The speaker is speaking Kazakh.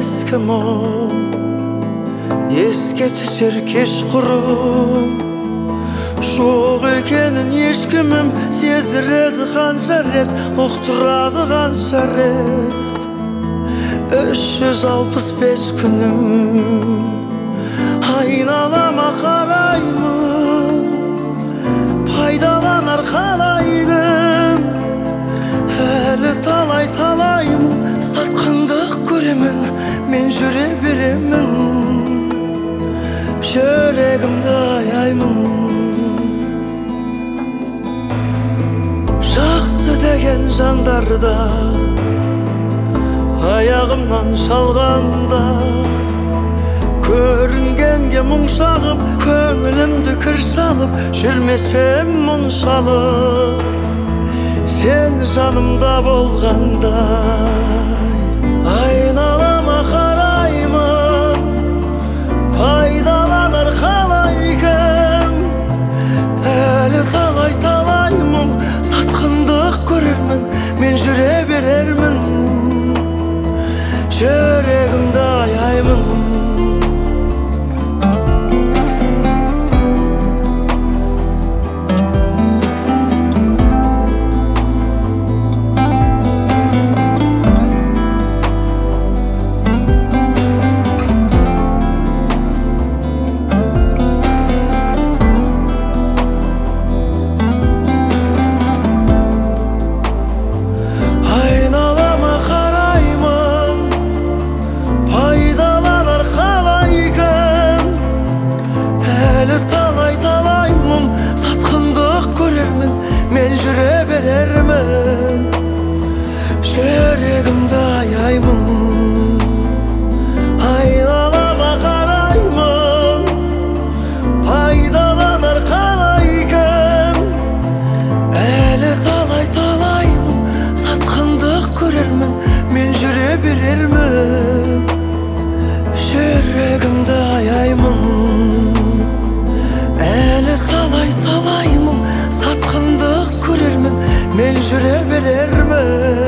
eski mum, esке түсер кешқұрым. Жоқ екенін ешкімім сездіреді қанша рет, ұқтырады қанша рет. 365 күнім айналама қараймын, пайдаланар қалай күн. Әлі талай мұң сатқындық көремін, мен жүре беремін, жүрегімді аяймын. Жақсы деген жандарда аяғымнан шалғанда, көрінгенге мұң шағып, көңілімді кір салып, жүрмес пем мұншалып. Сен жанымда болғандай айналама қараймын, пайдаланар қалай кім. Әлі талай мұң сатқындық көрермін, мен жүре берермін, жүрегімді аяймын. Жүрегімді аяймын, айналама қараймын, пайдаланар қалай кім. Әлі талай мұң сатқындық көрермін, мен жүре берермін, жүрегімді аяймын. Әлі талай мұң сатқындық көрермін, мен жүре берермін,